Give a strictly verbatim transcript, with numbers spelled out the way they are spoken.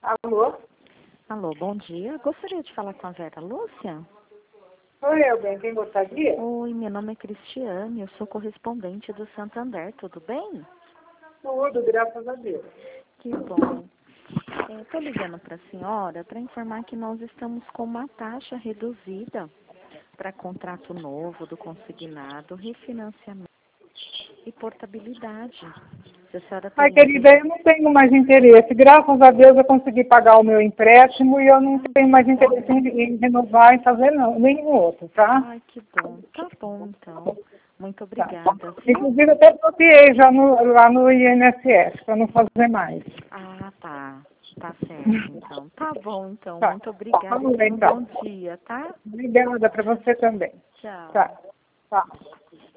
Alô? Alô, bom dia. Gostaria de falar com a Vera Lúcia? Oi, eu bem, quem gostaria? Oi, meu nome é Cristiane, eu sou correspondente do Santander, tudo bem? Tudo, graças a Deus. Que bom. Estou ligando para a senhora para informar que nós estamos com uma taxa reduzida para contrato novo do consignado, refinanciamento e portabilidade. Se a senhora Ai, tem querida, interesse. eu não tenho mais interesse. Graças a Deus eu consegui pagar o meu empréstimo e eu não Ai, tenho que mais interesse bom. em, em renovar, em fazer não, nenhum outro, tá? Ai, que bom. Tá bom, então. Muito Tá. obrigada, viu? Inclusive, até bloqueei já no, lá no I N S S, para não fazer mais. Ah, tá. Tá certo, então. Tá bom, então. Tá. Muito obrigada e Vamos lá, tenha um bom então. dia, tá? Obrigada para você também. Tchau. Tá. Tá.